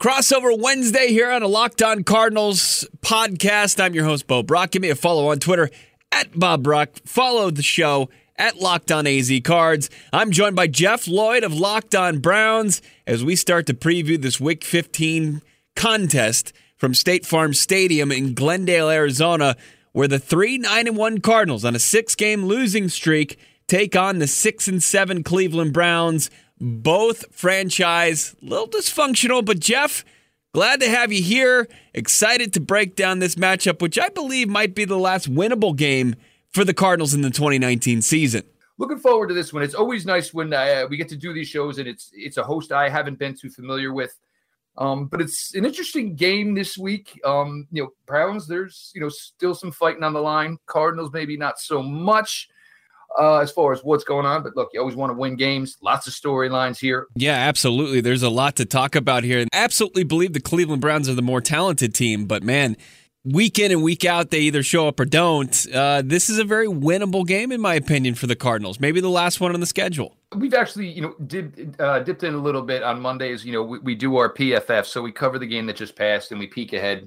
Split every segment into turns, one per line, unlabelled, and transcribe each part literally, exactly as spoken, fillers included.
Crossover Wednesday here on a Locked On Cardinals podcast. I'm your host, Bo Brock. Give me a follow on Twitter at Bob Brock. Follow the show at Locked On A Z Cards. I'm joined by Jeff Lloyd of Locked On Browns as we start to preview this Week fifteen contest from State Farm Stadium in Glendale, Arizona, where the three nine and one Cardinals on a six-game losing streak take on the six and seven Cleveland Browns. Both franchise, a little dysfunctional, but Jeff, glad to have you here. Excited to break down this matchup, which I believe might be the last winnable game for the Cardinals in the twenty nineteen season.
Looking forward to this one. It's always nice when uh, we get to do these shows, and it's it's a host I haven't been too familiar with. Um, but it's an interesting game this week. Um, you know, Browns, there's you know still some fighting on the line. Cardinals, maybe not so much. Uh, as far as what's going on. But look, you always want to win games. Lots of storylines here.
Yeah, absolutely. There's a lot to talk about here. And absolutely believe the Cleveland Browns are the more talented team. But, man, week in and week out, they either show up or don't. Uh, this is a very winnable game, in my opinion, for the Cardinals. Maybe the last one on the schedule.
We've actually, you know, did, uh, dipped in a little bit on Mondays. You know, we, we do our P F F, so we cover the game that just passed and we peek ahead.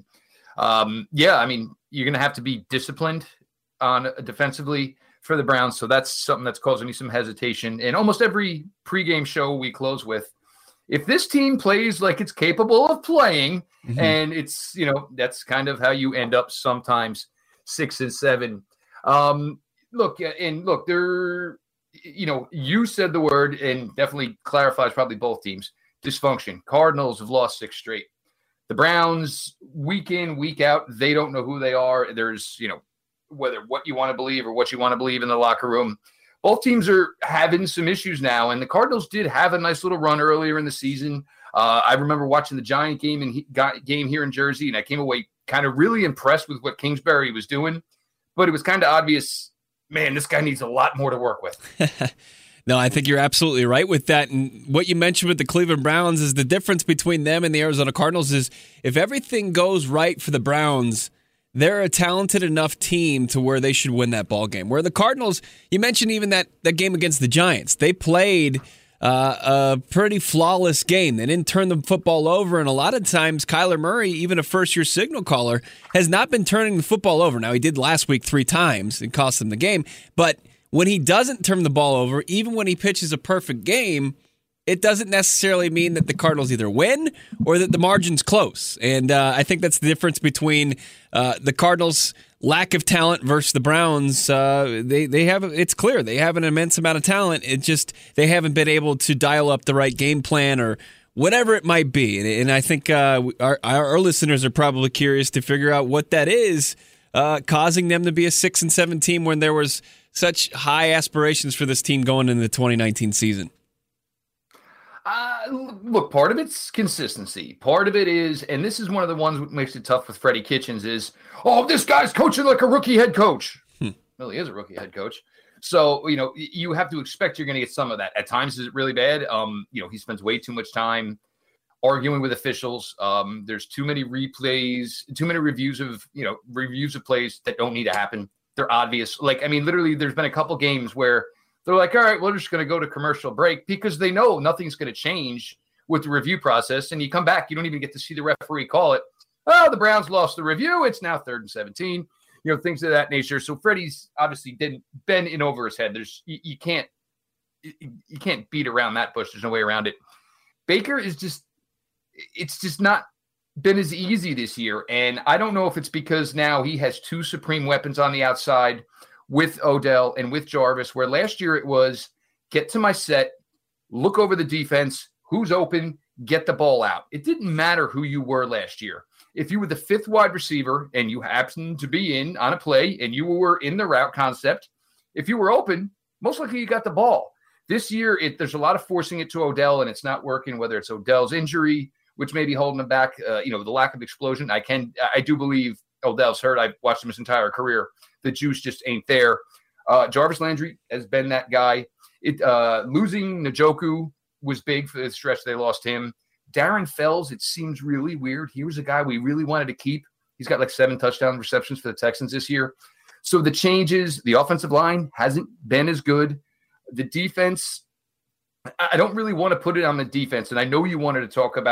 Um, yeah, I mean, you're going to have to be disciplined on uh, defensively for the Browns, so that's something that's causing me some hesitation. And almost every pregame show we close with, if this team plays like it's capable of playing, mm-hmm. and it's, you know, that's kind of how you end up sometimes six and seven. Um, look, and look, there, you know, you said the word and definitely clarifies probably both teams. Dysfunction. Cardinals have lost six straight. The Browns, week in, week out, they don't know who they are. There's, you know, whether what you want to believe or what you want to believe in the locker room. Both teams are having some issues now, and the Cardinals did have a nice little run earlier in the season. Uh, I remember watching the Giant game and he got game here in Jersey, and I came away kind of really impressed with what Kingsbury was doing, but it was kind of obvious, man, this guy needs a lot more to work with.
No, I think you're absolutely right with that. And what you mentioned with the Cleveland Browns is the difference between them and the Arizona Cardinals is if everything goes right for the Browns, they're a talented enough team to where they should win that ball game. Where the Cardinals, you mentioned even that, that game against the Giants, they played uh, a pretty flawless game. They didn't turn the football over, and a lot of times Kyler Murray, even a first-year signal caller, has not been turning the football over. Now, he did last week three times and cost them the game, but when he doesn't turn the ball over, even when he pitches a perfect game, it doesn't necessarily mean that the Cardinals either win or that the margin's close. And uh, I think that's the difference between uh, the Cardinals' lack of talent versus the Browns. Uh, they they have it's clear they have an immense amount of talent. It just they haven't been able to dial up the right game plan or whatever it might be. And, and I think uh, our our listeners are probably curious to figure out what that is, uh, causing them to be a six and seven team when there was such high aspirations for this team going into the twenty nineteen season.
Uh, look, part of it's consistency. Part of it is, and this is one of the ones that makes it tough with Freddie Kitchens is, oh, this guy's coaching like a rookie head coach. Hmm. Well, he is a rookie head coach. So, you know, you have to expect you're going to get some of that. At times, is it really bad? Um, you know, he spends way too much time arguing with officials. Um, there's too many replays, too many reviews of, you know, reviews of plays that don't need to happen. They're obvious. Like, I mean, literally, there's been a couple games where they're like, all right, we're just going to go to commercial break because they know nothing's going to change with the review process. And you come back, you don't even get to see the referee call it. Oh, the Browns lost the review. It's now third and seventeen, you know, things of that nature. So Freddie's obviously didn't bend in over his head. There's, you, you can't, you, you can't beat around that bush. There's no way around it. Baker is just, it's just not been as easy this year. And I don't know if it's because now he has two supreme weapons on the outside with Odell and with Jarvis, where last year it was get to my set, look over the defense, who's open, get the ball out. It didn't matter who you were last year. If you were the fifth wide receiver and you happened to be in on a play and you were in the route concept, if you were open, most likely you got the ball. This year, it, there's a lot of forcing it to Odell, and it's not working, whether it's Odell's injury, which may be holding him back, uh, you know, the lack of explosion. I can, I do believe Odell's hurt. I've watched him his entire career. The juice just ain't there. Uh, Jarvis Landry has been that guy. It uh, losing Njoku was big for the stretch. They lost him. Darren Fells, it seems really weird. He was a guy we really wanted to keep. He's got like seven touchdown receptions for the Texans this year. So the changes, the offensive line hasn't been as good. The defense, I don't really want to put it on the defense. And I know you wanted to talk about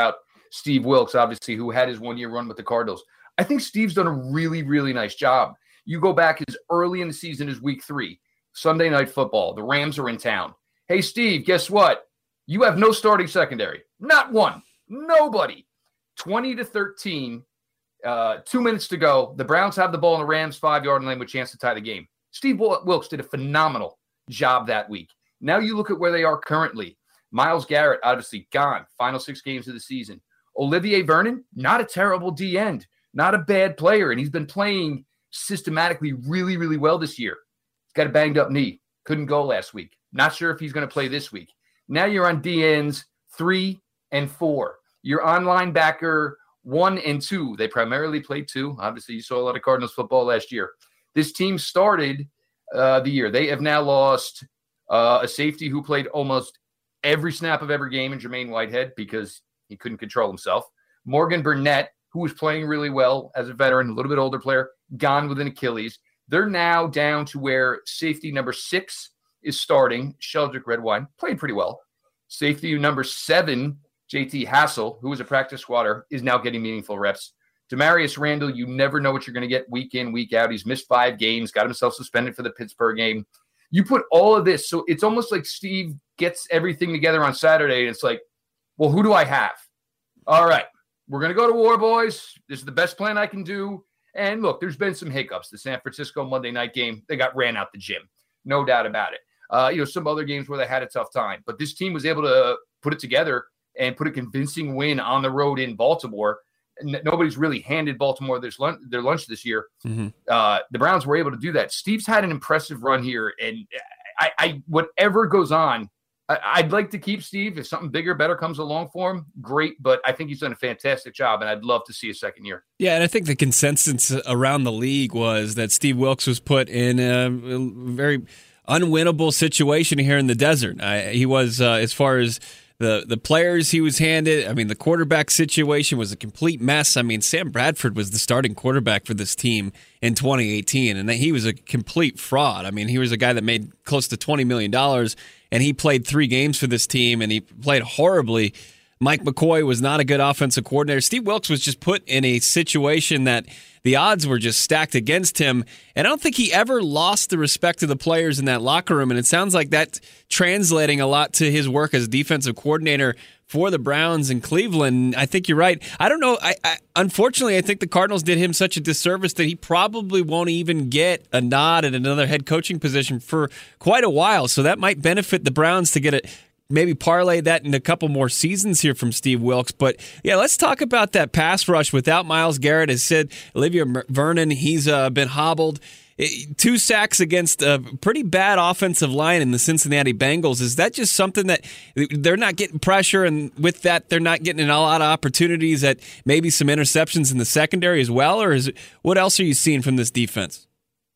Steve Wilks, obviously, who had his one-year run with the Cardinals. I think Steve's done a really, really nice job. You go back as early in the season as week three, Sunday Night Football. The Rams are in town. Hey, Steve, guess what? You have no starting secondary. Not one. Nobody. twenty to thirteen, uh, two minutes to go. The Browns have the ball in the Rams' five-yard line with a chance to tie the game. Steve Wilks did a phenomenal job that week. Now you look at where they are currently. Myles Garrett, obviously gone. Final six games of the season. Olivier Vernon, not a terrible D-end. Not a bad player, and he's been playing systematically really, really well this year. He's got a banged-up knee. Couldn't go last week. Not sure if he's going to play this week. Now you're on D Ns three and four. You're on linebacker one and two. They primarily played two. Obviously, you saw a lot of Cardinals football last year. This team started uh, the year. They have now lost uh, a safety who played almost every snap of every game in Jermaine Whitehead because he couldn't control himself. Morgan Burnett, who was playing really well as a veteran, a little bit older player, gone with an Achilles. They're now down to where safety number six is starting. Sheldrick Redwine played pretty well. Safety number seven, J T Hassel, who was a practice squatter, is now getting meaningful reps. Demarius Randall, you never know what you're going to get week in, week out. He's missed five games, got himself suspended for the Pittsburgh game. You put all of this, so it's almost like Steve gets everything together on Saturday, and it's like, well, who do I have? All right, we're going to go to war, boys. This is the best plan I can do. And look, there's been some hiccups. The San Francisco Monday night game, they got ran out the gym. No doubt about it. Uh, you know, some other games where they had a tough time. But this team was able to put it together and put a convincing win on the road in Baltimore. N- nobody's really handed Baltimore their lunch, their lunch this year. Mm-hmm. Uh, the Browns were able to do that. Steve's had an impressive run here. And I, I whatever goes on, I, I'd like to keep Steve. If something bigger, better comes along for him, great. But I think he's done a fantastic job, and I'd love to see a second year.
Yeah, and I think the consensus around the league was that Steve Wilks was put in a very unwinnable situation here in the desert. I, he was, uh, as far as the the players he was handed, I mean, the quarterback situation was a complete mess. I mean, Sam Bradford was the starting quarterback for this team in twenty eighteen, and he was a complete fraud. I mean, he was a guy that made close to twenty million dollars, and he played three games for this team, and he played horribly. Mike McCoy was not a good offensive coordinator. Steve Wilks was just put in a situation that the odds were just stacked against him. And I don't think he ever lost the respect of the players in that locker room. And it sounds like that's translating a lot to his work as defensive coordinator for the Browns in Cleveland. I think you're right. I don't know. I, I unfortunately, I think the Cardinals did him such a disservice that he probably won't even get a nod at another head coaching position for quite a while. So that might benefit the Browns to get it. Maybe parlay that in a couple more seasons here from Steve Wilks. But, yeah, let's talk about that pass rush without Myles Garrett. As said, Olivier Vernon, he's uh, been hobbled. Two sacks against a pretty bad offensive line in the Cincinnati Bengals. Is that just something that they're not getting pressure, and with that they're not getting a lot of opportunities at maybe some interceptions in the secondary as well? Or is it, what else are you seeing from this defense?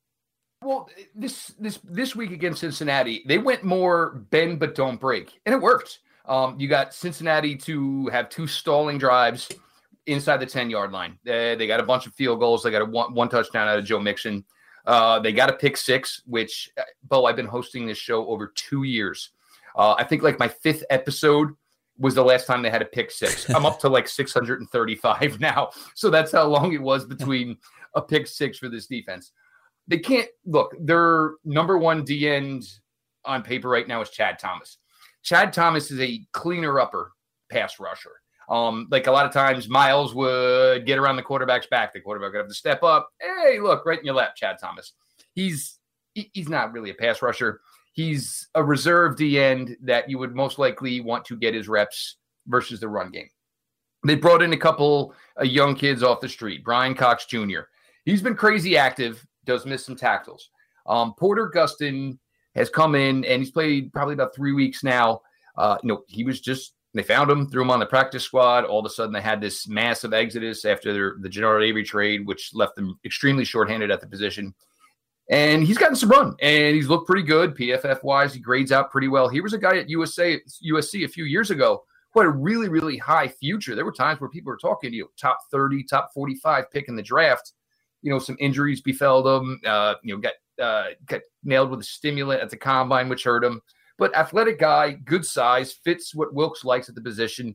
Well, this this this week against Cincinnati, they went more bend but don't break, and it worked. Um, you got Cincinnati to have two stalling drives inside the ten-yard line. They, they got a bunch of field goals. They got a one, one touchdown out of Joe Mixon. Uh, they got a pick six, which, Bo, I've been hosting this show over two years. Uh, I think like my fifth episode was the last time they had a pick six. I'm up to like six hundred thirty-five now. So that's how long it was between a pick six for this defense. They can't look, their number one D end on paper right now is Chad Thomas. Chad Thomas is a cleaner upper pass rusher. Um, like a lot of times Myles would get around the quarterback's back. The quarterback would have to step up. Hey, look, right in your lap, Chad Thomas. He's he, he's not really a pass rusher. He's a reserve D end that you would most likely want to get his reps versus the run game. They brought in a couple of young kids off the street. Brian Cox Junior He's been crazy active. Does miss some tackles. Um, Porter Gustin has come in, and he's played probably about three weeks now. Uh, you know, he was just, they found him, threw him on the practice squad. All of a sudden, they had this massive exodus after their, the Jannard Avery trade, which left them extremely shorthanded at the position. And he's gotten some run, and he's looked pretty good. P F F-wise, he grades out pretty well. He was a guy at U S A, U S C a few years ago who had a really, really high future. There were times where people were talking, you know, top thirty, top forty-five pick in the draft. You know, some injuries befell them, uh, you know, got, uh, got nailed with a stimulant at the combine, which hurt him. But athletic guy, good size, fits what Wilks likes at the position.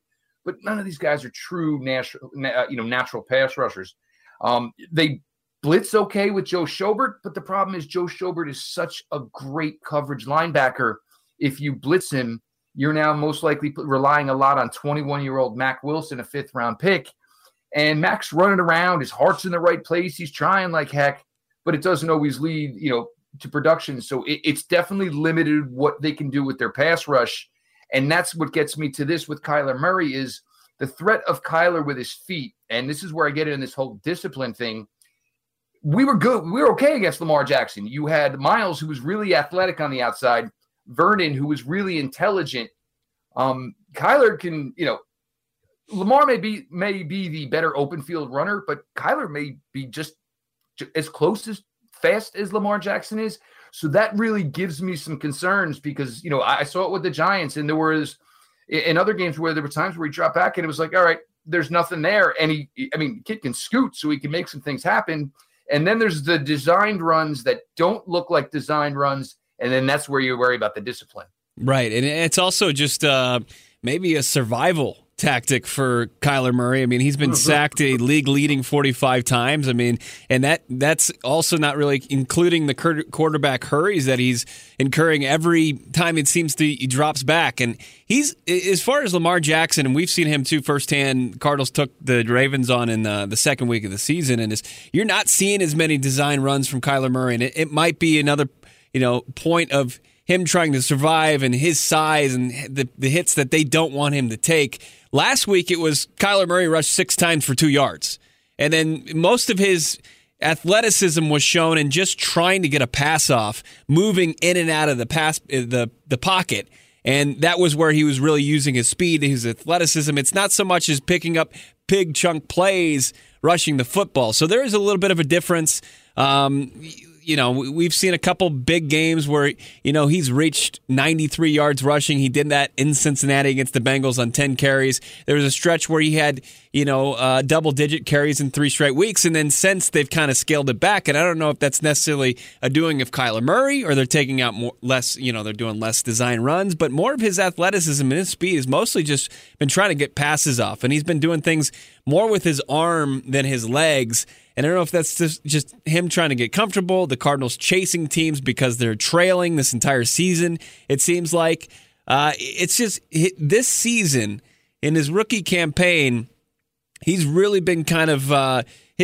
but none of these guys are true natural, you know, natural pass rushers. Um, they blitz okay with Joe Schobert, but the problem is Joe Schobert is such a great coverage linebacker. If you blitz him, you're now most likely relying a lot on twenty-one-year-old Mac Wilson, a fifth-round pick. And Mac's running around. His heart's in the right place. He's trying like heck, but it doesn't always lead, you know, to production. So it, it's definitely limited what they can do with their pass rush. And that's what gets me to this with Kyler Murray is the threat of Kyler with his feet. And this is where I get in this whole discipline thing. We were good. We were okay against Lamar Jackson. You had Miles, who was really athletic on the outside, Vernon, who was really intelligent. Um, Kyler can, you know, Lamar may be may be the better open field runner, but Kyler may be just as close as fast as Lamar Jackson is. So that really gives me some concerns because, you know, I saw it with the Giants, and there was in other games where there were times where he dropped back and it was like, all right, there's nothing there. And he, I mean, kid can scoot, so he can make some things happen. And then there's the designed runs that don't look like designed runs. And then that's where you worry about the discipline.
Right. And it's also just uh, maybe a survival tactic for Kyler Murray. I mean, he's been sacked a league-leading forty-five times. I mean, and that that's also not really including the quarterback hurries that he's incurring every time it seems to he drops back. And he's, as far as Lamar Jackson, and we've seen him too firsthand, Cardinals took the Ravens on in the, the second week of the season, and is, you're not seeing as many design runs from Kyler Murray. And it, it might be another, you know, point of him trying to survive and his size and the, the hits that they don't want him to take. Last week, it was Kyler Murray rushed six times for two yards. And then most of his athleticism was shown in just trying to get a pass off, moving in and out of the pass the, the pocket. And that was where he was really using his speed, his athleticism. It's not so much as picking up big chunk plays, rushing the football. So there is a little bit of a difference. Um You know, we've seen a couple big games where, you know, he's reached ninety-three yards rushing. He did that in Cincinnati against the Bengals on ten carries. There was a stretch where he had, you know, uh, double-digit carries in three straight weeks, and then since they've kind of scaled it back. And I don't know if that's necessarily a doing of Kyler Murray or they're taking out more, less, you know, they're doing less design runs, but more of his athleticism and his speed has mostly just been trying to get passes off. And he's been doing things more with his arm than his legs. And I don't know if that's just, just him trying to get comfortable, the Cardinals chasing teams because they're trailing this entire season, it seems like. Uh, it's just this season, in his rookie campaign, he's really been kind of uh,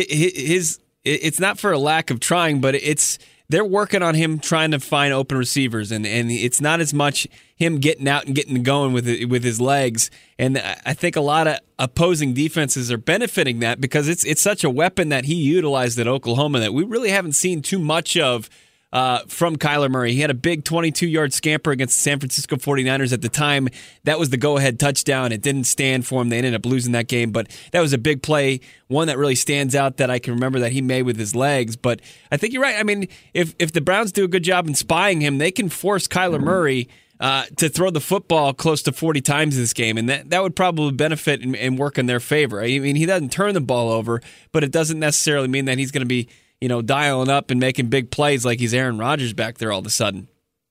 his. It's not for a lack of trying, but it's they're working on him trying to find open receivers, and, and it's not as much him getting out and getting going with it, with his legs. And I think a lot of opposing defenses are benefiting that because it's it's such a weapon that he utilized at Oklahoma that we really haven't seen too much of uh, from Kyler Murray. He had a big twenty-two-yard scamper against the San Francisco forty-niners at the time. That was the go-ahead touchdown. It didn't stand for him. They ended up losing that game, but that was a big play, one that really stands out that I can remember that he made with his legs. But I think you're right. I mean, if, if the Browns do a good job in spying him, they can force Kyler Murray Uh, to throw the football close to forty times in this game, and that, that would probably benefit and, and work in their favor. I mean, he doesn't turn the ball over, but it doesn't necessarily mean that he's going to be, you know, dialing up and making big plays like he's Aaron Rodgers back there all of a sudden.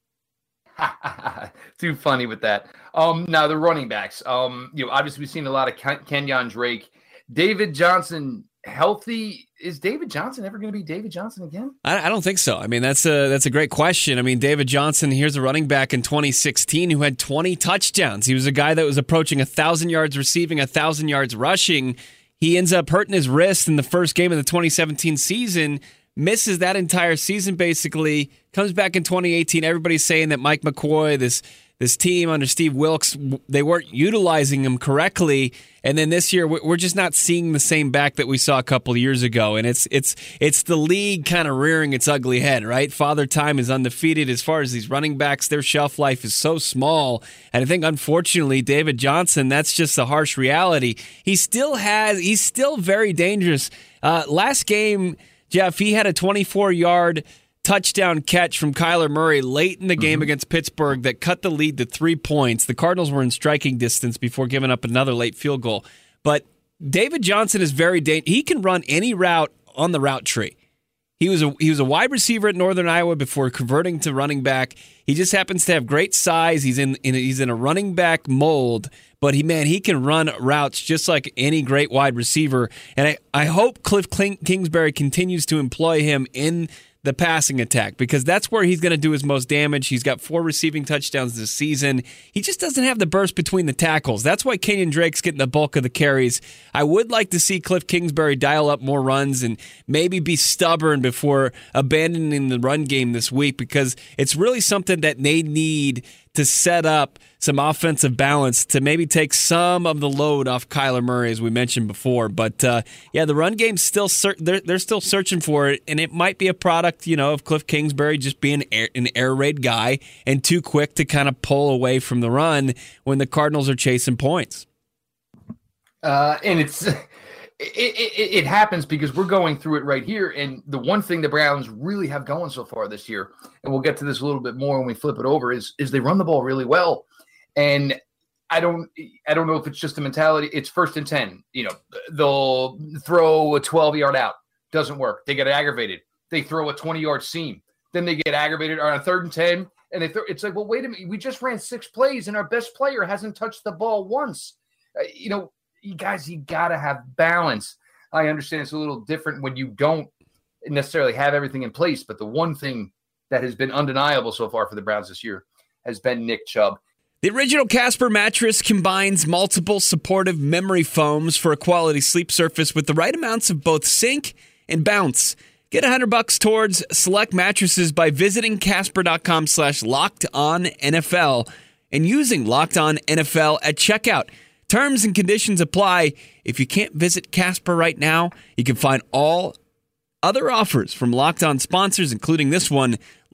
Too funny with that. Um, now, the running backs. Um, you know, obviously, we've seen a lot of Ken- Kenyon Drake. David Johnson, healthy. Is David Johnson ever going to be David Johnson again?
I, I don't think so. I mean, that's a that's a great question. I mean, David Johnson, here's a running back in twenty sixteen who had twenty touchdowns. He was a guy that was approaching one thousand yards receiving, one thousand yards rushing. He ends up hurting his wrist in the first game of the twenty seventeen season, misses that entire season basically, comes back in twenty eighteen. Everybody's saying that Mike McCoy, this this team under Steve Wilks, they weren't utilizing him correctly. And then this year, we're just not seeing the same back that we saw a couple of years ago. And it's it's it's the league kind of rearing its ugly head, right? Father Time is undefeated as far as these running backs. Their shelf life is so small. And I think, unfortunately, David Johnson, that's just a harsh reality. He still has, he's still very dangerous. Uh, last game, Jeff, he had a twenty-four-yard touchdown catch from Kyler Murray late in the game mm-hmm. against Pittsburgh that cut the lead to three points. The Cardinals were in striking distance before giving up another late field goal. But David Johnson is very dangerous. He can run any route on the route tree. He was a he was a wide receiver at Northern Iowa before converting to running back. He just happens to have great size. He's in, in he's in a running back mold, but he man, he can run routes just like any great wide receiver. And I, I hope Cliff Kingsbury continues to employ him in the passing attack, because that's where he's going to do his most damage. He's got four receiving touchdowns this season. He just doesn't have the burst between the tackles. That's why Kenyon Drake's getting the bulk of the carries. I would like to see Cliff Kingsbury dial up more runs and maybe be stubborn before abandoning the run game this week, because it's really something that they need to set up some offensive balance to maybe take some of the load off Kyler Murray, as we mentioned before. But uh, yeah, the run game's still ser- they're they're still searching for it, and it might be a product, you know, of Cliff Kingsbury just being air, an air raid guy and too quick to kind of pull away from the run when the Cardinals are chasing points.
Uh, and it's it, it, it happens because we're going through it right here. And the one thing the Browns really have going so far this year, and we'll get to this a little bit more when we flip it over, is is they run the ball really well. And I don't I don't know if it's just a mentality. It's first and ten. You know, they'll throw a twelve-yard out. Doesn't work. They get aggravated. They throw a twenty-yard seam. Then they get aggravated on a third and ten. And they throw, it's like, well, wait a minute. We just ran six plays, and our best player hasn't touched the ball once. Uh, you know, you guys, you got to have balance. I understand it's a little different when you don't necessarily have everything in place. But the one thing that has been undeniable so far for the Browns this year has been Nick Chubb.
The original Casper mattress combines multiple supportive memory foams for a quality sleep surface with the right amounts of both sink and bounce. Get one hundred bucks towards select mattresses by visiting casper.com slash locked on NFL and using Locked On N F L at checkout. Terms and conditions apply. If you can't visit Casper right now, you can find all other offers from Locked On sponsors, including this one,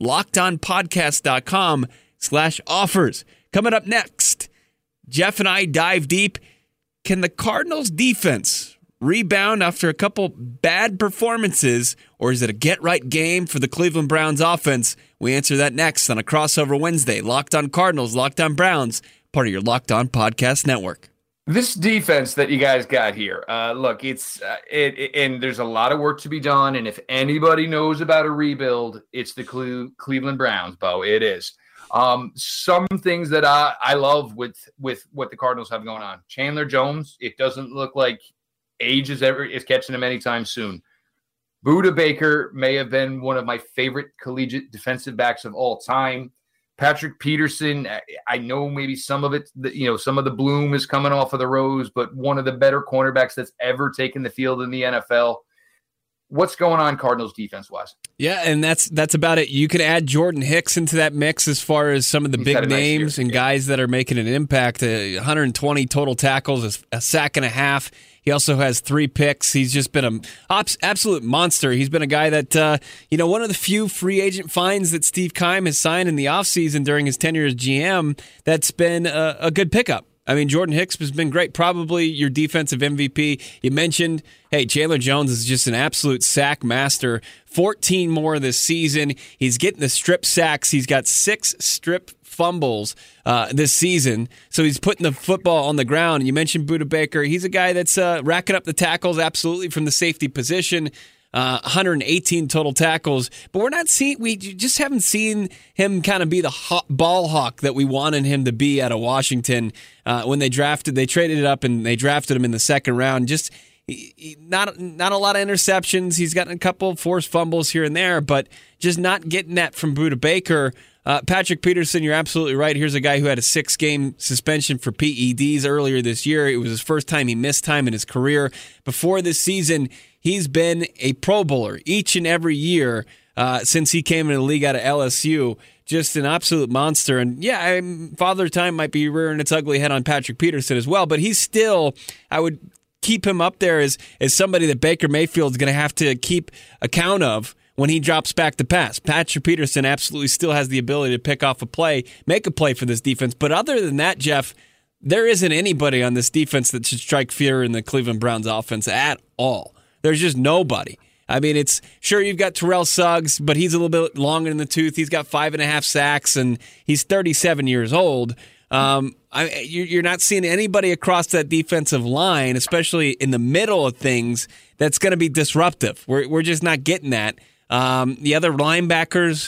lockedonpodcast.com slash offers. Coming up next, Jeff and I dive deep. Can the Cardinals defense rebound after a couple bad performances, or is it a get-right game for the Cleveland Browns offense? We answer that next on a Crossover Wednesday. Locked on Cardinals, Locked on Browns, part of your Locked On Podcast Network.
This defense that you guys got here, uh, look, it's uh, it, it, and there's a lot of work to be done. And if anybody knows about a rebuild, it's the Cle- Cleveland Browns, Bo. It is. Um, some things that I, I love with, with what the Cardinals have going on. Chandler Jones, it doesn't look like age is ever is catching him anytime soon. Budda Baker may have been one of my favorite collegiate defensive backs of all time. Patrick Peterson, I, I know maybe some of it, you know, some of the bloom is coming off of the rose, but one of the better cornerbacks that's ever taken the field in the N F L. What's going on Cardinals defense-wise?
Yeah, and that's that's about it. You could add Jordan Hicks into that mix as far as some of the
He's
big
had a nice
names
year.
and
Yeah.
guys that are making an impact. Uh, one hundred twenty total tackles, a sack and a half. He also has three picks. He's just been an absolute monster. He's been a guy that, uh, you know, one of the few free agent finds that Steve Keim has signed in the offseason during his tenure as G M that's been a, a good pickup. I mean, Jordan Hicks has been great. Probably your defensive M V P. You mentioned, hey, Chandler Jones is just an absolute sack master. fourteen more this season. He's getting the strip sacks. He's got six strip fumbles uh, this season. So he's putting the football on the ground. You mentioned Budda Baker. He's a guy that's uh, racking up the tackles absolutely from the safety position. Uh, one hundred eighteen total tackles, but we're not seeing. We just haven't seen him kind of be the hot ball hawk that we wanted him to be out of Washington uh, when they drafted. They traded it up and they drafted him in the second round. Just he, he, not not a lot of interceptions. He's gotten a couple of forced fumbles here and there, but just not getting that from Budda Baker. Uh, Patrick Peterson, you're absolutely right. Here's a guy who had a six-game suspension for P E Ds earlier this year. It was his first time he missed time in his career. Before this season, he's been a Pro Bowler each and every year uh, since he came into the league out of L S U. Just an absolute monster. And yeah, I'm, Father Time might be rearing its ugly head on Patrick Peterson as well, but he's still, I would keep him up there as, as somebody that Baker Mayfield's going to have to keep account of when he drops back to pass. Patrick Peterson absolutely still has the ability to pick off a play, make a play for this defense. But other than that, Jeff, there isn't anybody on this defense that should strike fear in the Cleveland Browns offense at all. There's just nobody. I mean, it's sure you've got Terrell Suggs, but he's a little bit longer in the tooth. He's got five and a half sacks, and he's thirty-seven years old. Um, I, you're not seeing anybody across that defensive line, especially in the middle of things, that's going to be disruptive. We're we're just not getting that. Um, the other linebackers,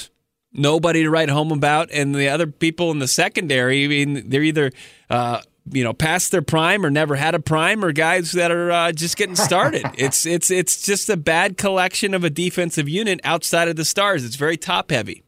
nobody to write home about, and the other people in the secondary, I mean, they're either uh, you know past their prime or never had a prime, or guys that are uh, just getting started. it's it's it's just a bad collection of a defensive unit outside of the stars. It's very top heavy.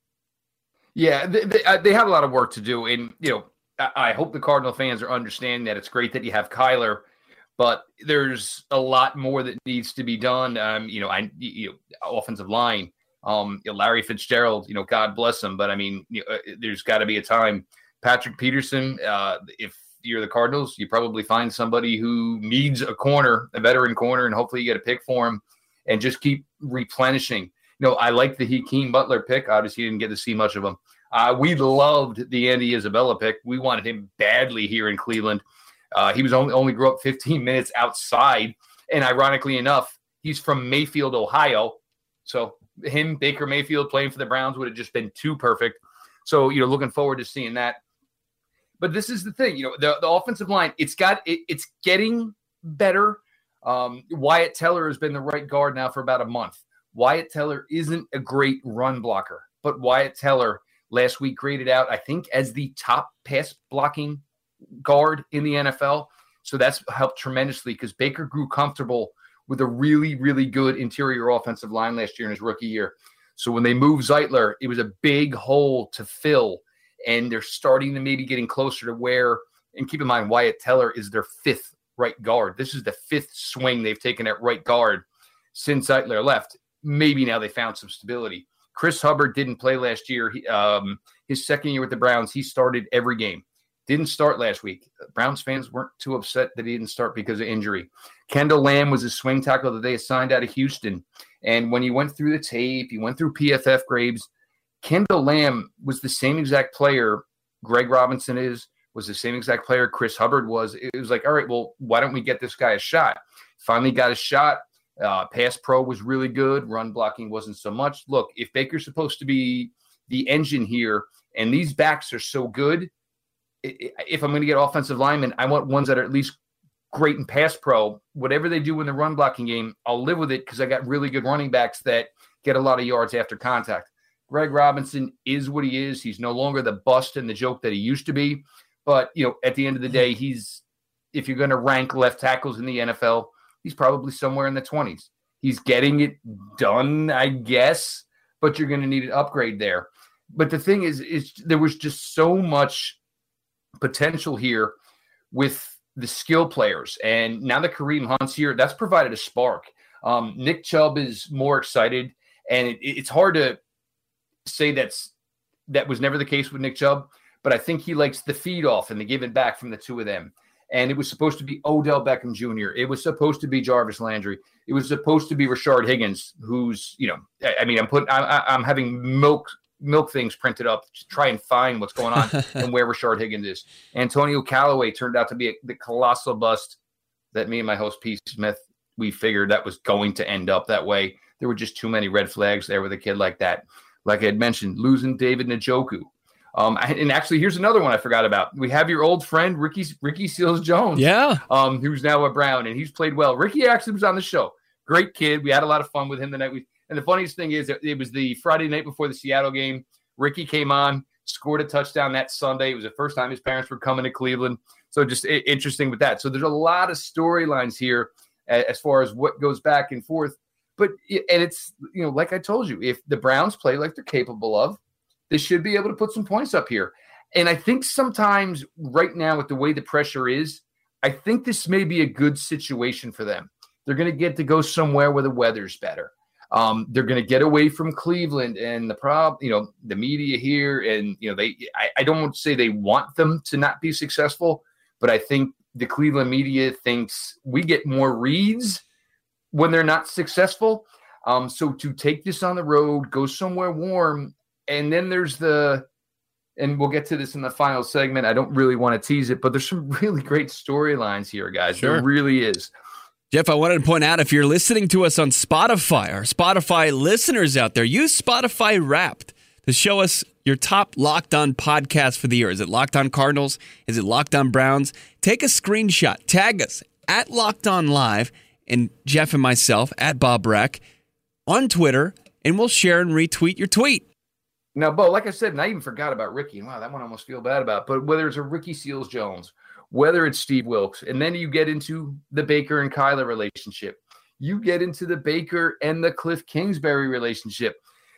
Yeah, they, they, uh, they have a lot of work to do, and you know, I, I hope the Cardinal fans are understanding that. It's great that you have Kyler, but there's a lot more that needs to be done. Um, you know, I you know, offensive line. Um, you know, Larry Fitzgerald, you know, God bless him, but I mean, you know, there's got to be a time. Patrick Peterson, uh, if you're the Cardinals, you probably find somebody who needs a corner, a veteran corner, and hopefully you get a pick for him, and just keep replenishing. You know, I like the Hakeem Butler pick. Obviously, you didn't get to see much of him. Uh, we loved the Andy Isabella pick. We wanted him badly here in Cleveland. Uh, he was only only grew up fifteen minutes outside, and ironically enough, he's from Mayfield, Ohio. So him, Baker Mayfield, playing for the Browns would have just been too perfect. So, you know, looking forward to seeing that. But this is the thing, you know, the, the offensive line, it's got it, it's getting better. Um, Wyatt Teller has been the right guard now for about a month. Wyatt Teller isn't a great run blocker, but Wyatt Teller last week graded out, I think, as the top pass blocking guard in the N F L. So that's helped tremendously because Baker grew comfortable with a really, really good interior offensive line last year in his rookie year. So when they moved Zeitler, it was a big hole to fill, and they're starting to maybe getting closer to where, and keep in mind, Wyatt Teller is their fifth right guard. This is the fifth swing they've taken at right guard since Zeitler left. Maybe now they found some stability. Chris Hubbard didn't play last year. He, um, his second year with the Browns, he started every game. Didn't start last week. Browns fans weren't too upset that he didn't start because of injury. Kendall Lamb was a swing tackle that they assigned out of Houston. And when he went through the tape, he went through P F F grades, Kendall Lamb was the same exact player Greg Robinson is, was the same exact player Chris Hubbard was. It was like, all right, well, why don't we get this guy a shot? Finally got a shot. Uh, pass pro was really good. Run blocking wasn't so much. Look, if Baker's supposed to be the engine here and these backs are so good, if I'm going to get offensive linemen, I want ones that are at least great in pass pro. Whatever they do in the run blocking game, I'll live with it because I got really good running backs that get a lot of yards after contact. Greg Robinson is what he is. He's no longer the bust and the joke that he used to be. But, you know, at the end of the day, he's, if you're going to rank left tackles in the N F L, he's probably somewhere in the twenties. He's getting it done, I guess, but you're going to need an upgrade there. But the thing is, is there was just so much potential here with the skill players. And now that Kareem Hunt's here, that's provided a spark. Um, Nick Chubb is more excited, and it, it's hard to say that's that was never the case with Nick Chubb, but I think he likes the feed off and the give it back from the two of them. And it was supposed to be Odell Beckham Junior It was supposed to be Jarvis Landry. It was supposed to be Rashard Higgins, who's, you know, I mean, I'm putting, I, I'm having milk milk things printed up to try and find what's going on and where Rashard Higgins is. Antonio Callaway turned out to be a, the colossal bust that me and my host Pete Smith, we figured that was going to end up that way. There were just too many red flags there with a kid like that. Like I had mentioned, losing David Njoku. Um, and actually, here's another one I forgot about. We have your old friend, Ricky Ricky Seals-Jones.
Yeah.
Um, who's now a Brown, and he's played well. Ricky actually was on the show. Great kid. We had a lot of fun with him the night we And the funniest thing is it was the Friday night before the Seattle game. Ricky came on, scored a touchdown that Sunday. It was the first time his parents were coming to Cleveland. So just interesting with that. So there's a lot of storylines here as far as what goes back and forth. But, and it's, you know, like I told you, if the Browns play like they're capable of, they should be able to put some points up here. And I think sometimes right now with the way the pressure is, I think this may be a good situation for them. They're going to get to go somewhere where the weather's better. Um, they're going to get away from Cleveland and the prob, you know, the media here. And, you know, they, I, I don't want to say they want them to not be successful, but I think the Cleveland media thinks we get more reads when they're not successful. Um, so to take this on the road, go somewhere warm. And then there's the, and we'll get to this in the final segment. I don't really want to tease it, but there's some really great storylines here, guys. Sure. There really is.
Jeff, I wanted to point out, if you're listening to us on Spotify, our Spotify listeners out there, use Spotify Wrapped to show us your top Locked On podcast for the year. Is it Locked On Cardinals? Is it Locked On Browns? Take a screenshot, tag us at Locked On Live, and Jeff and myself at Bob Reck on Twitter, and we'll share and retweet your tweet.
Now, Bo, like I said, and I even forgot about Ricky. Wow, that one I almost feel bad about. But whether it's a Ricky Seals-Jones, whether it's Steve Wilks, and then you get into the Baker and Kyler relationship, you get into the Baker and the Cliff Kingsbury relationship.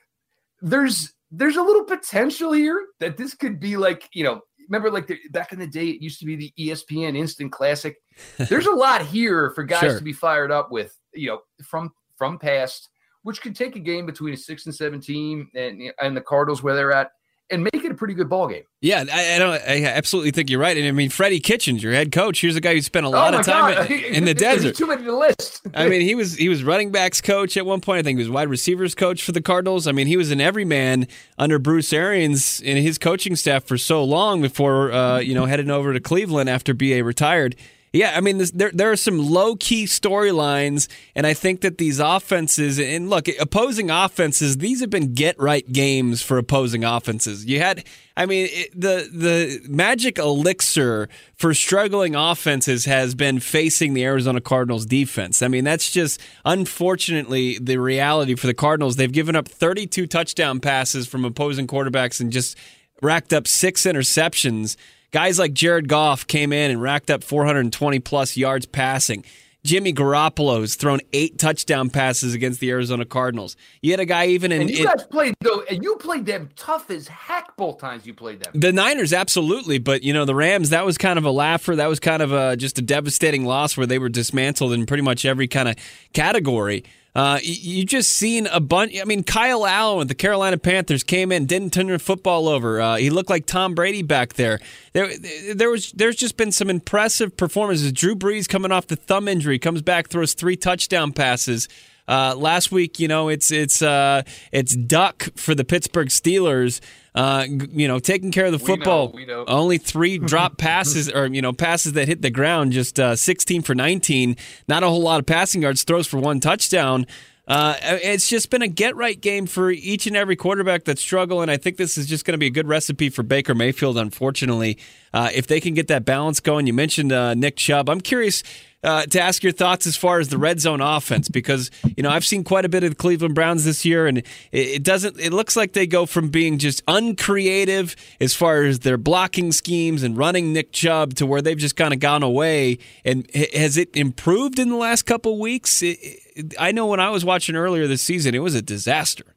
There's there's a little potential here that this could be like, you know, remember like the, back in the day, it used to be the E S P N Instant Classic. There's a lot here for guys sure. to be fired up with, you know, from from past, which could take a game between a six and seven team and and the Cardinals where they're at and make it a pretty good ball game.
Yeah, I, I don't. I absolutely think you're right. And I mean, Freddie Kitchens, your head coach, here's a guy who spent a lot
oh
of time
God.
in, in the desert.
There's too many to list.
I mean, he was he was running backs coach at one point. I think he was wide receivers coach for the Cardinals. I mean, he was an everyman under Bruce Arians in his coaching staff for so long before uh, you know heading over to Cleveland after B A retired. Yeah, I mean, this, there there are some low-key storylines, and I think that these offenses, and look, opposing offenses, these have been get-right games for opposing offenses. You had, I mean, it, the the magic elixir for struggling offenses has been facing the Arizona Cardinals defense. I mean, that's just, unfortunately, the reality for the Cardinals. They've given up thirty-two touchdown passes from opposing quarterbacks and just racked up six interceptions. Guys like Jared Goff came in and racked up four hundred twenty plus yards passing. Jimmy Garoppolo's thrown eight touchdown passes against the Arizona Cardinals. You had a guy even in...
And you guys played, though, and you played them tough as heck both times you played them.
The Niners, absolutely. But, you know, the Rams, that was kind of a laugher. That was kind of a, just a devastating loss where they were dismantled in pretty much every kind of category. Uh, you just seen a bunch. I mean, Kyle Allen with the Carolina Panthers came in, didn't turn the football over. Uh, he looked like Tom Brady back there. There, there was. There's just been some impressive performances. Drew Brees coming off the thumb injury comes back, throws three touchdown passes. Uh, last week, you know, it's it's uh, it's Duck for the Pittsburgh Steelers. Uh, you know, taking care of the football.
We know, we know.
Only three drop passes, or you know, passes that hit the ground. Just uh, sixteen for nineteen. Not a whole lot of passing yards. Throws for one touchdown. Uh, it's just been a get-right game for each and every quarterback that's struggling. I think this is just going to be a good recipe for Baker Mayfield, unfortunately, uh, if they can get that balance going. You mentioned uh, Nick Chubb. I'm curious uh, to ask your thoughts as far as the red zone offense, because you know I've seen quite a bit of the Cleveland Browns this year, and it, it doesn't. It looks like they go from being just uncreative as far as their blocking schemes and running Nick Chubb to where they've just kind of gone away. And has it improved in the last couple weeks? It, it, I know when I was watching earlier this season, it was a disaster.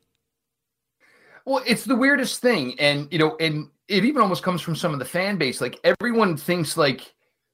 Well, it's the weirdest thing, and you know, and it even almost comes from some of the fan base. Like everyone thinks like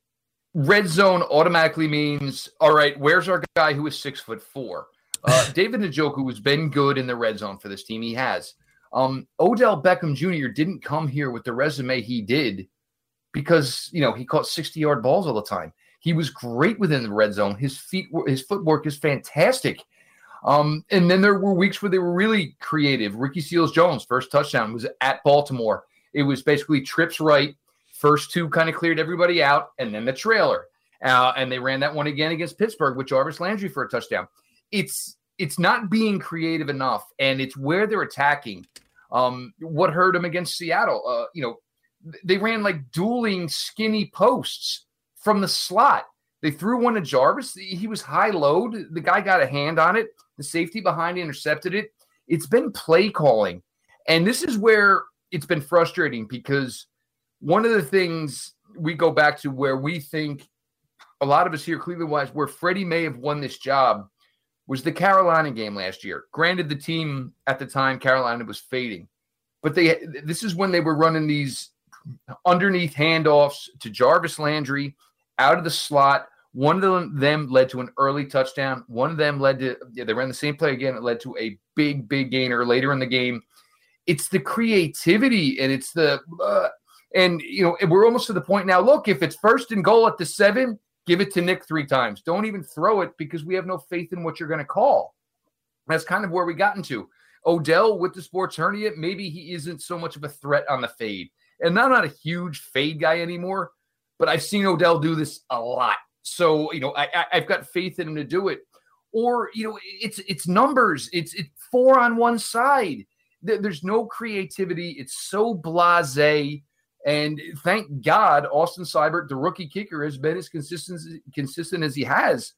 red zone automatically means, all right, where's our guy who is six foot four? Uh, David Njoku has been good in the red zone for this team. He has. Um, Odell Beckham Junior didn't come here with the resume he did because, you know, he caught sixty-yard balls all the time. He was great within the red zone. His feet, his footwork is fantastic. Um, and then there were weeks where they were really creative. Ricky Seals-Jones, first touchdown was at Baltimore. It was basically trips right. First two kind of cleared everybody out, and then the trailer. Uh, and they ran that one again against Pittsburgh with Jarvis Landry for a touchdown. It's it's not being creative enough, and it's where they're attacking. Um, what hurt them against Seattle? Uh, you know, they ran like dueling skinny posts from the slot. They threw one to Jarvis. He was high load. The guy got a hand on it. The safety behind intercepted it. It's been play calling. And this is where it's been frustrating because one of the things we go back to where we think a lot of us here, Cleveland-wise, where Freddie may have won this job was the Carolina game last year. Granted, the team at the time, Carolina, was fading. But they this is when they were running these underneath handoffs to Jarvis Landry out of the slot. One of them led to an early touchdown. One of them led to, yeah, they ran the same play again. It led to a big, big gainer later in the game. It's the creativity and it's the, uh, and, you know, we're almost to the point now. Look, if it's first and goal at the seven, give it to Nick three times. Don't even throw it because we have no faith in what you're going to call. That's kind of where we got into. Odell with the sports hernia, maybe he isn't so much of a threat on the fade. And I'm not a huge fade guy anymore, but I've seen Odell do this a lot. So, you know, I, I, I've got faith in him to do it. Or, you know, it's it's numbers. It's it's four on one side. There, there's no creativity. It's so blasé. And thank God Austin Seibert, the rookie kicker, has been as consistent, consistent as he has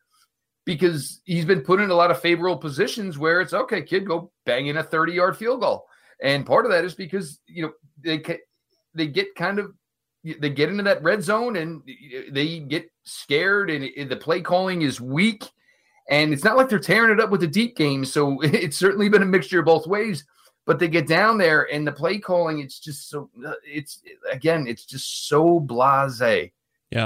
because he's been put in a lot of favorable positions where it's, okay, kid, go bang in a thirty-yard field goal. And part of that is because, you know, they they get kind of, they get into that red zone and they get scared, and the play calling is weak. And it's not like they're tearing it up with the deep game. So it's certainly been a mixture of both ways. But they get down there and the play calling, it's just so, it's, again, it's just so blasé.
Yeah.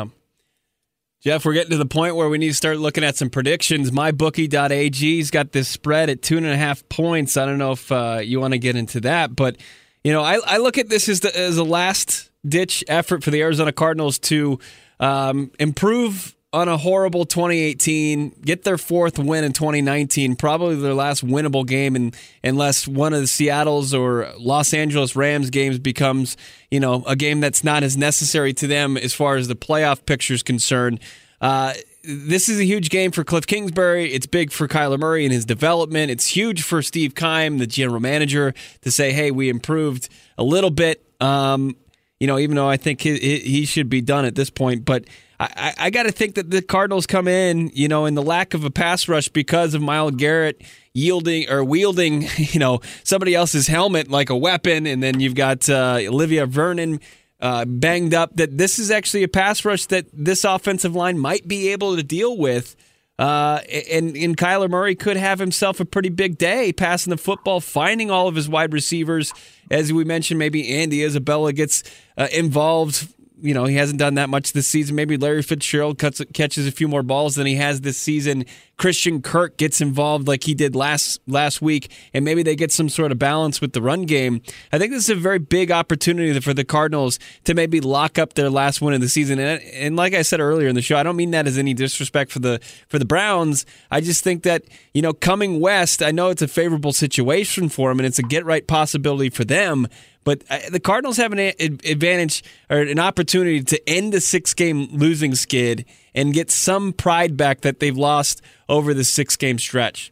Jeff, we're getting to the point where we need to start looking at some predictions. my bookie dot a g's got this spread at two and a half points. I don't know if uh, you want to get into that, but you know, I, I look at this as, the, as a last-ditch effort for the Arizona Cardinals to um, improve on a horrible twenty eighteen, get their fourth win in twenty nineteen, probably their last winnable game, and unless one of the Seattle's or Los Angeles Rams games becomes, you know, a game that's not as necessary to them as far as the playoff picture is concerned. Uh, this is a huge game for Cliff Kingsbury. It's big for Kyler Murray and his development. It's huge for Steve Keim, the general manager, to say, hey, we improved a little bit, um, you know, even though I think he, he should be done at this point. But I, I got to think that the Cardinals come in, you know, in the lack of a pass rush because of Myles Garrett yielding or wielding, you know, somebody else's helmet like a weapon, and then you've got uh, Olivia Vernon uh, banged up, that this is actually a pass rush that this offensive line might be able to deal with. Uh, and, and Kyler Murray could have himself a pretty big day passing the football, finding all of his wide receivers. As we mentioned, maybe Andy Isabella gets uh, involved. You know, he hasn't done that much this season. Maybe Larry Fitzgerald cuts, catches a few more balls than he has this season. Christian Kirk gets involved like he did last last week, and maybe they get some sort of balance with the run game. I think this is a very big opportunity for the Cardinals to maybe lock up their last win of the season. And, and like I said earlier in the show, I don't mean that as any disrespect for the for the Browns. I just think that, you know, coming west, I know it's a favorable situation for them, and it's a get-right possibility for them. But the Cardinals have an advantage or an opportunity to end a six-game losing skid and get some pride back that they've lost over the six-game stretch.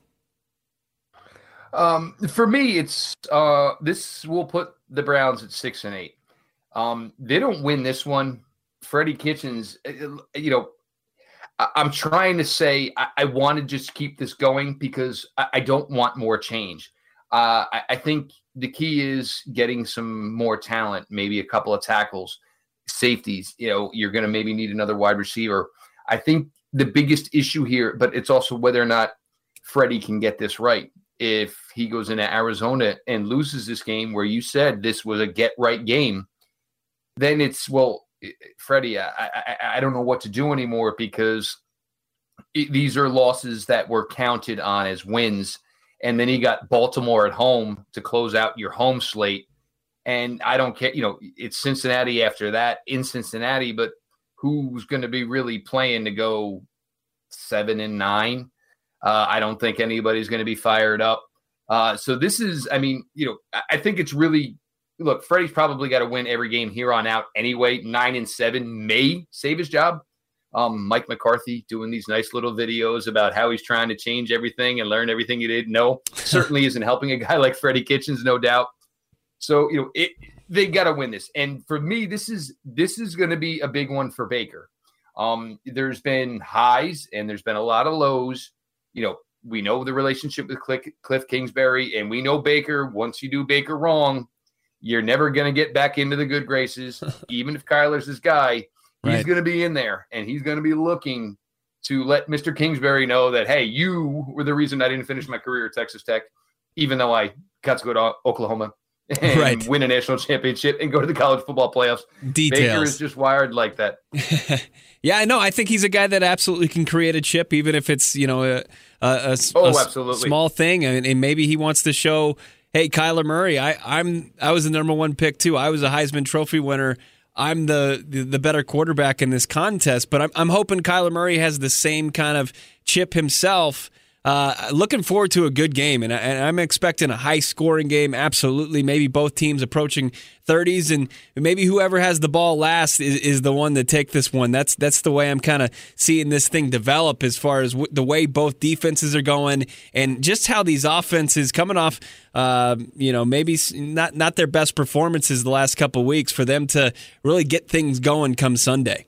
Um, for me, it's uh, this will put the Browns at six and eight. Um, they don't win this one. Freddie Kitchens, you know, I, I'm trying to say I, I want to just keep this going because I, I don't want more change. Uh, I, I think the key is getting some more talent, maybe a couple of tackles, safeties. You know, you're going to maybe need another wide receiver. I think the biggest issue here, but it's also whether or not Freddie can get this right. If he goes into Arizona and loses this game where you said this was a get-right game, then it's, well, Freddie, I, I, I don't know what to do anymore because it, these are losses that were counted on as wins. And then he got Baltimore at home to close out your home slate. And I don't care, you know, it's Cincinnati after that in Cincinnati, but who's going to be really playing to go seven and nine? Uh, I don't think anybody's going to be fired up. Uh, so this is, I mean, you know, I think it's really, look, Freddie's probably got to win every game here on out anyway. Nine and seven may save his job. Um, Mike McCarthy doing these nice little videos about how he's trying to change everything and learn everything he didn't know certainly isn't helping a guy like Freddie Kitchens, no doubt. So, you know, it, they got to win this. And for me, this is, this is going to be a big one for Baker. Um, there's been highs and there's been a lot of lows. You know, we know the relationship with Cliff, Cliff Kingsbury, and we know Baker, once you do Baker wrong, you're never going to get back into the good graces. Even if Kyler's his guy, he's right. going to be in there, and he's going to be looking to let Mister Kingsbury know that, hey, you were the reason I didn't finish my career at Texas Tech, even though I got to go to Oklahoma and right. win a national championship and go to the college football playoffs.
Details.
Baker is just wired like that.
Yeah, I know. I think he's a guy that absolutely can create a chip, even if it's, you know, a, a, a,
oh,
a
absolutely.
small thing, and, and maybe he wants to show, hey, Kyler Murray, I, I'm I was the number one pick too. I was a Heisman Trophy winner. I'm the, the the better quarterback in this contest, but I'm I'm hoping Kyler Murray has the same kind of chip himself. Uh, looking forward to a good game, and, I, and I'm expecting a high-scoring game, absolutely. Maybe both teams approaching thirties, and maybe whoever has the ball last is, is the one to take this one. That's that's the way I'm kind of seeing this thing develop as far as w- the way both defenses are going and just how these offenses coming off, uh, you know, maybe not, not their best performances the last couple of weeks for them to really get things going come Sunday.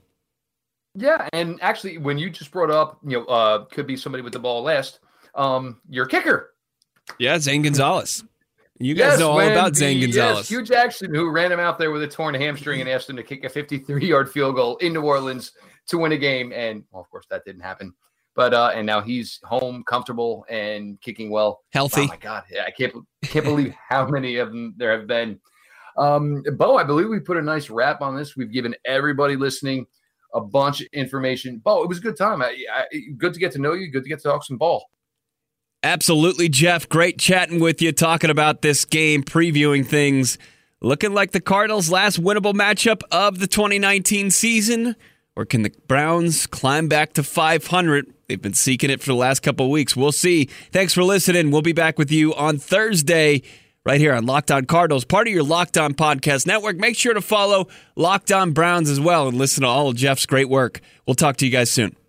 Yeah, and actually, when you just brought up, you know, uh, could be somebody with the ball last, um, your kicker.
Yeah, Zane Gonzalez. You guys
yes,
know all about Zane
the,
Gonzalez.
Yes, Hugh Jackson, who ran him out there with a torn hamstring and asked him to kick a fifty-three-yard field goal in New Orleans to win a game. And, well, of course, that didn't happen. But uh, and now he's home, comfortable, and kicking well.
Healthy.
Oh, my God. Yeah, I can't, can't believe how many of them there have been. Um, Bo, I believe we put a nice wrap on this. We've given everybody listening a bunch of information. Bo, it was a good time. I, I, good to get to know you. Good to get to talk some ball.
Absolutely, Jeff. Great chatting with you, talking about this game, previewing things. Looking like the Cardinals' last winnable matchup of the twenty nineteen season. Or can the Browns climb back to five hundred? They've been seeking it for the last couple of weeks. We'll see. Thanks for listening. We'll be back with you on Thursday right here on Locked On Cardinals, part of your Locked On Podcast Network. Make sure to follow Locked On Browns as well and listen to all of Jeff's great work. We'll talk to you guys soon.